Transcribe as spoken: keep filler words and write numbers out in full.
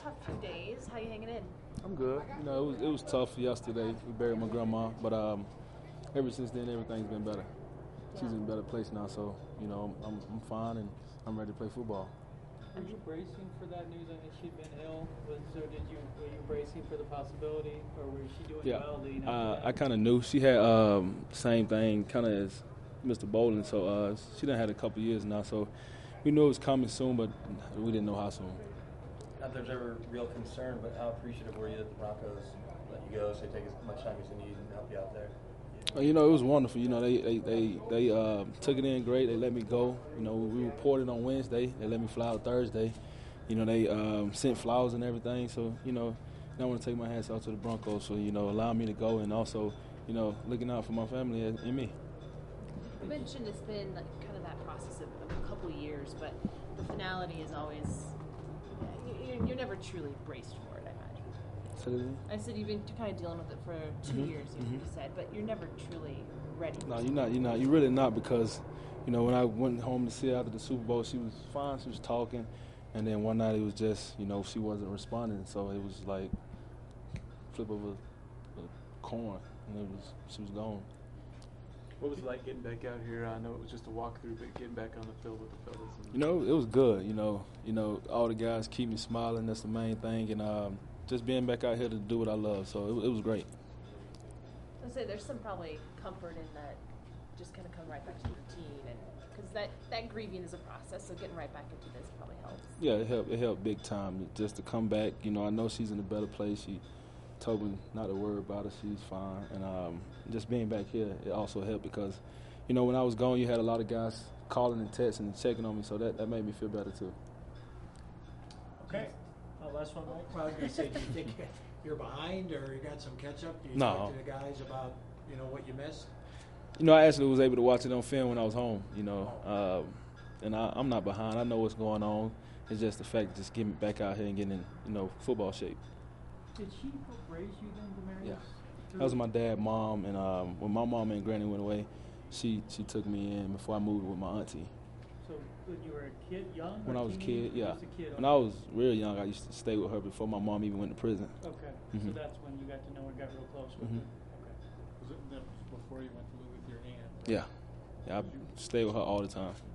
tough few days. How you hanging in? I'm good. You know, it was it was tough yesterday. We buried my grandma, but um, ever since then, everything's been better. She's in a better place now, so you know, I'm I'm fine and I'm ready to play football. Were you bracing for that news? I mean, she'd been ill. Was, so did you? Were you bracing for the possibility, or was she doing yeah. well leading uh, up to that? I kind of knew she had um same thing, kind of as Mister Bolin. So uh, she done had a couple years now, so we knew it was coming soon, but we didn't know how soon. Not that there's ever real concern, but how appreciative were you that the Broncos let you go, so they take as much time as you need and help you out there? You know, it was wonderful. You know, they they they, they uh, took it in great. They let me go. You know, we reported on Wednesday. They let me fly out Thursday. You know, they um, sent flowers and everything. So, you know, I want to take my hats off to the Broncos for, you know, allowing me to go and also, you know, looking out for my family and, and me. You mentioned it's been like kind of that process of, of a couple of years, but the finality is always, you're, you're never truly braced for it, I imagine. I said you've been kind of dealing with it for two mm-hmm. years, you mm-hmm. said, but you're never truly ready. No, you're not. You're not. You're really not because, you know, when I went home to see her after the Super Bowl, she was fine. She was talking, and then one night it was just, you know, she wasn't responding. So it was like flip of a, a coin, and it was she was gone. What was it like getting back out here? I know it was just a walkthrough, but getting back on the field with the fellas. You know, it was good. You know, you know, all the guys keep me smiling. That's the main thing, and um, just being back out here to do what I love. So it, it was great. I say there's some probably comfort in that, just kind of come right back to the routine, and because that that grieving is a process, so getting right back into this probably helps. Yeah, it helped. It helped big time just to come back. You know, I know she's in a better place. She told me not to worry about her. She's fine, and um, just being back here, it also helped because, you know, when I was gone, you had a lot of guys calling and texting and checking on me, so that, that made me feel better too. Okay. Uh, last one, Mike. Well, I was going to say, do you think you're behind or you got some catch up? Do you No. talk to the guys about, you know, what you missed? You know, I actually was able to watch it on film when I was home, you know, um, and I, I'm not behind. I know what's going on. It's just the fact of just getting back out here and getting in, you know, football shape. Did she help raise you then, Demarius? Yeah. That was my dad, mom, and um, when my mom and granny went away, she she took me in before I moved with my auntie. So when you were a kid, young? When or I was a teenager? kid, yeah. Just a kid, When okay. I was real young, I used to stay with her before my mom even went to prison. Okay, Mm-hmm. so that's when you got to know her, got real close with Mm-hmm. her. Okay. Was it that was before you went to live with your aunt? Yeah. Yeah, I stayed with her all the time.